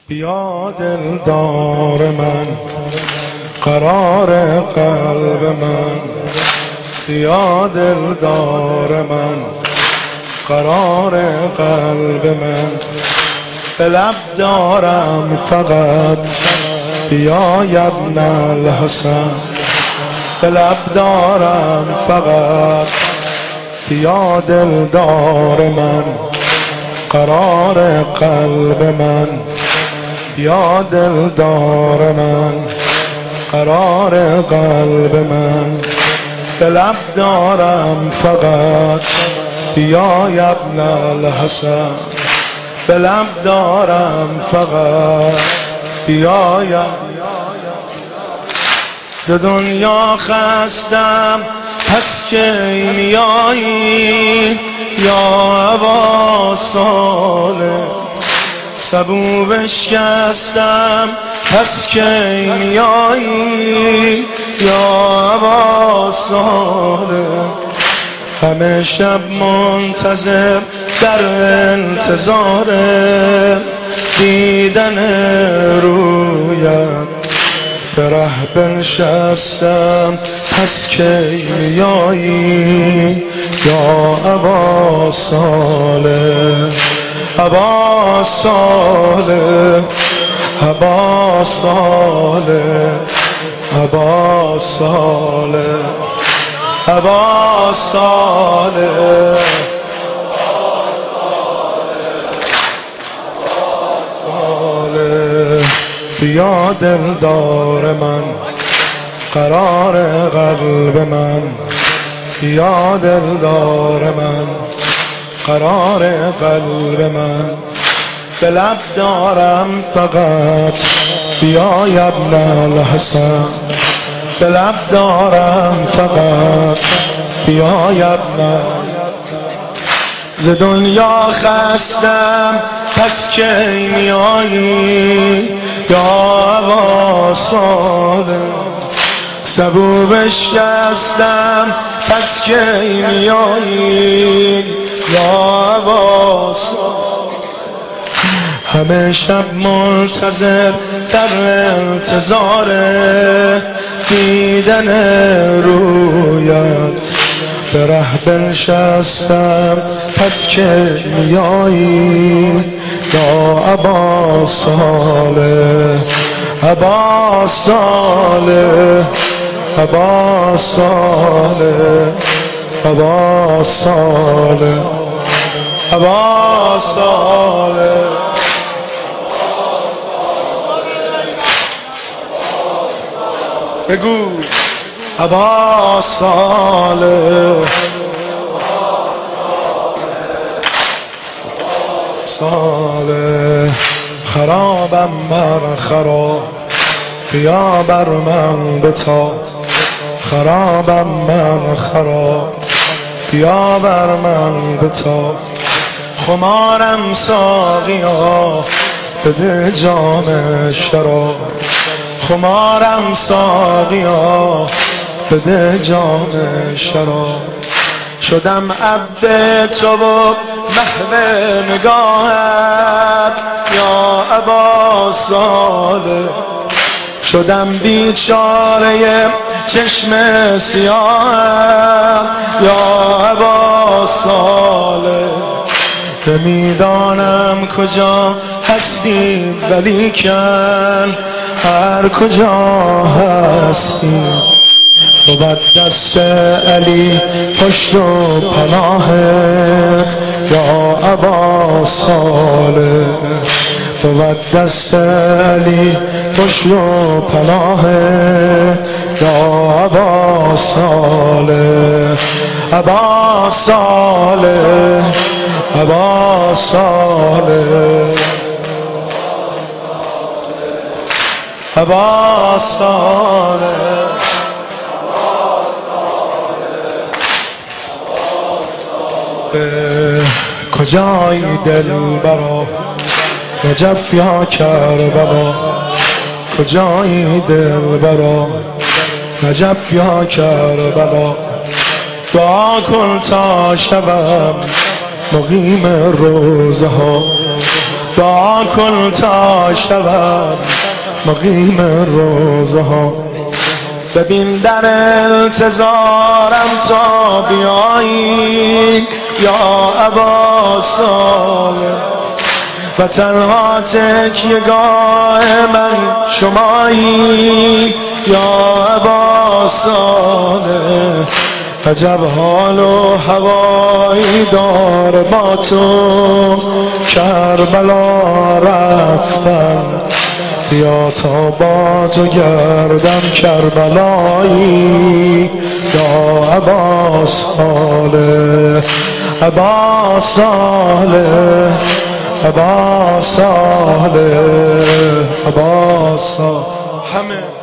بیا دلدار من، قرار قلب من. بیا دلدار من، قرار قلب من. به لب دارم فقط بیا ابن الحسن. به لب دارم فقط بیا دلدار من، قرار قلب من. بیا دلدار من، قرار قلب من. به لب دارم فقط بیا ابن الحسن. به لب دارم فقط بیا. ز دنیا خستم پس که میایی یا ابا صالح. سبو بشکستم پس که میایی یا ابا صالح. همه شب منتظر در انتظار دیدن رویت. به ره بنشستم پس کی میایی یا ابا صالح. ابا صالح، ابا صالح، ابا صالح، ابا صالح، صالح. بیا دلدار من، قرار قلب من. بیا دلدار من، قرار قلب من. به لب دارم فقط بیا ابن الحسن. به لب دارم فقط بیا ابن. ز دنیا خستم پس کی میایی یا ابا صالح. سبو بشکستم پس کی میایی یا ابا صالح. همه شب منتظر در انتظار دیدن رویت. به ره بنشستم پس که میایی یا ابا صالح. ابا صالح، ابا صالح، ابا صالح، ابا صالح. بگو ابا صالح، صالح. خرابم من خراب بیا بر من بتا. خرابم من خراب بیا بر من بتا. خمارم ساقیا بده جام شراب. خمارم ساقیا بده جام شراب. شدم عبد تو و محو نگاهت یا ابا صالح. شدم بیچاره چشم سیاه یا ابا صالح. نمیدانم کجا هستی ولیکن هر کجا هستی بود دست علی پشت و پناهت یا ابا صالح. بود دست علی پشت و پناهت یا ابا صالح. ابا صالح، ابا صالح، ابا صالح. به کجایی دلبرا نجف یا کربلا. کجایی دلبرا نجف یا کربلا. دعا کن تا شبم مقیم روزه ها. دعا کن تا شود مقیم روزه ها. ببین در انتظارم تا بیایی یا ابا صالح، و تنها تکیه‌گاه من شمایی یا ابا صالح. عجب حال و هوایی دار با تو، کربلا رفتم بیا تا با تو گردم کربلایی یا ابا صالح. ابا صالح ابا صالح ابا صالح. همه